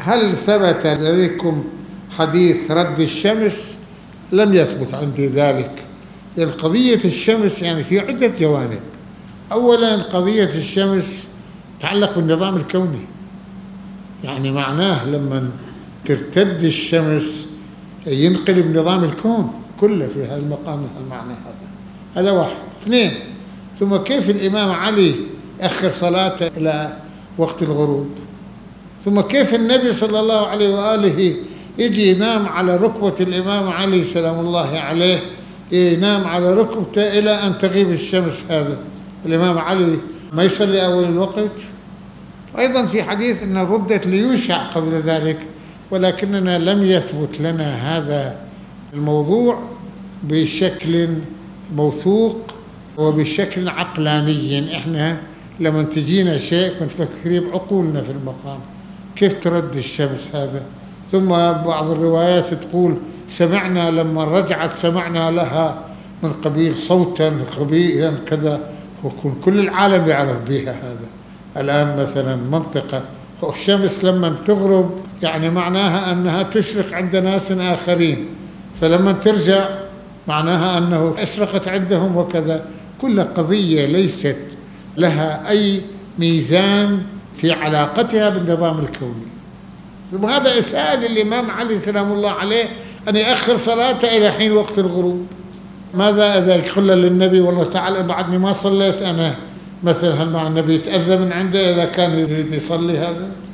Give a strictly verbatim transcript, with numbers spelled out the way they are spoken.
هل ثبت لديكم حديث رد الشمس؟ لم يثبت عندي ذلك، لأن قضية الشمس يعني في عدة جوانب. أولا قضية الشمس تتعلق بالنظام الكوني، يعني معناه لما ترتد الشمس ينقلب نظام الكون كله في هذا المقام، المعنى هذا هذا واحد. اثنين، ثم كيف الإمام علي أخر صلاته إلى وقت الغروب؟ ثم كيف النبي صلى الله عليه وآله يجي ينام على ركبة الإمام علي سلام الله عليه، ينام على ركبته إلى أن تغيب الشمس؟ هذا الإمام علي ما يصلي أول الوقت؟ أيضا في حديث أن ردت ليوشع قبل ذلك، ولكننا لم يثبت لنا هذا الموضوع بشكل موثوق وبشكل عقلاني. إحنا لما تجينا شيء كنت فكرين بعقولنا في المقام، كيف ترد الشمس هذا؟ ثم بعض الروايات تقول سمعنا لما رجعت سمعنا لها من قبيل صوتا خبيئا كذا، وكون كل العالم يعرف بها هذا. الآن مثلا منطقة الشمس لما تغرب يعني معناها أنها تشرق عند ناس آخرين، فلما ترجع معناها أنه أشرقت عندهم وكذا. كل قضية ليست لها أي ميزان في علاقتها بالنظام الكوني. وهذا إساءة للإمام علي سلام الله عليه أن يأخر صلاته إلى حين وقت الغروب. ماذا إذا يقول للنبي والله تعالى بعدني ما صليت أنا مثلا، هل مع النبي يتأذى من عنده إذا كان يريد يصلي هذا؟